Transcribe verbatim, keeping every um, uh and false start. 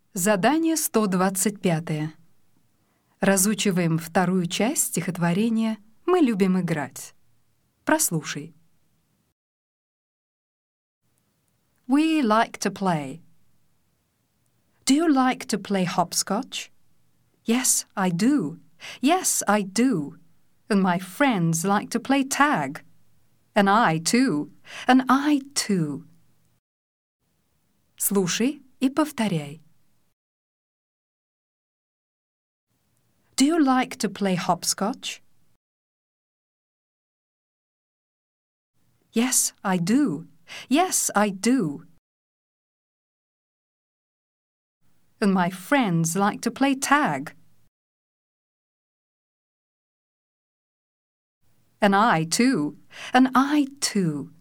Задание сто двадцать пять. Разучиваем вторую часть стихотворения «Мы любим играть». Прослушай. We like to play. Do you like to play hopscotch? Yes, I do. Yes, I do. And my friends like to play tag. And I too. And I too. Слушай и повторяй. Do you like to play hopscotch? Yes, I do. Yes, I do. And my friends like to play tag. And I too. And I too.